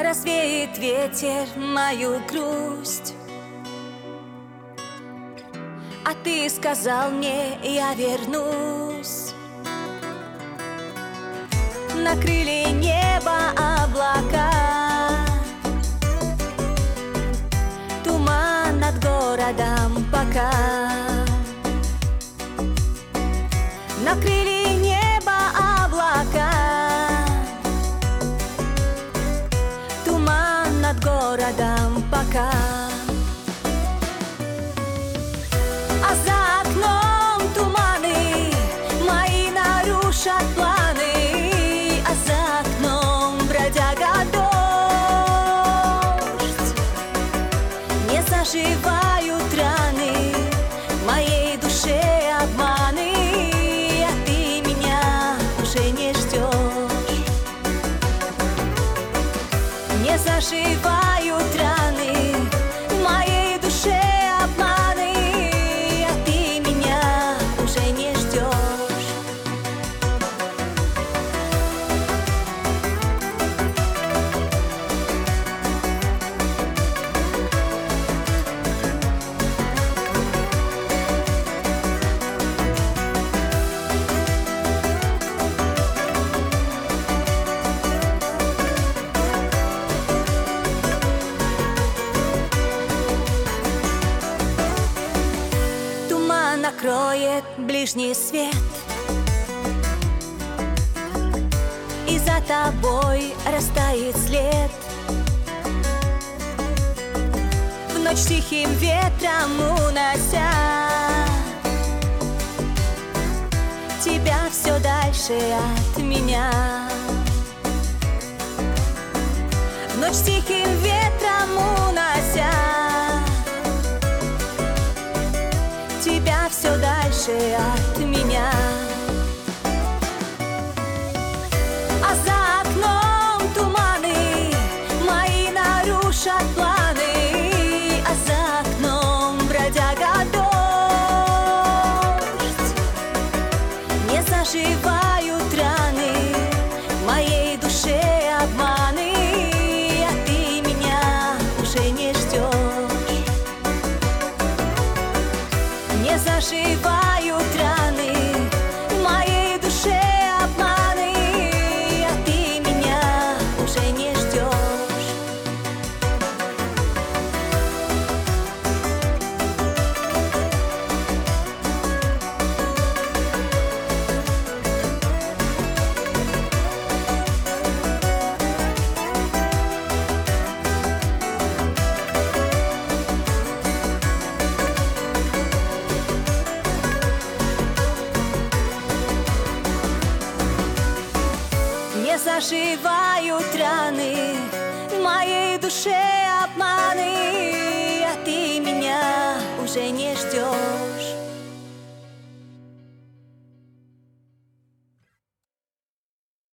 развеет ветер мою грусть. А ты сказал мне, я вернусь. Накрыли небо облака, туман над городом пока. Накрыли небо облака, туман над городом пока. А за окном туманы мои нарушат планы, а за окном бродяга дождь. Не заживают раны моей душе обманы, а ты меня уже не ждешь. Не заживают раны моей душе обманы, а ты меня уже не ждешь. Накроет ближний свет, и за тобой растает след. В ночь тихим ветром унося тебя все дальше от меня. В ночь тихим ветром унося тебя все дальше от меня. А за окном туманы мои нарушат планы, а за окном бродяга дождь. Не заживают раны моей душе обманы, а ты меня уже не ждешь. Не заживают раны моей душе обманы, а ты меня уже не ждешь. Не заживают раны моей душе обманы, а ты меня уже не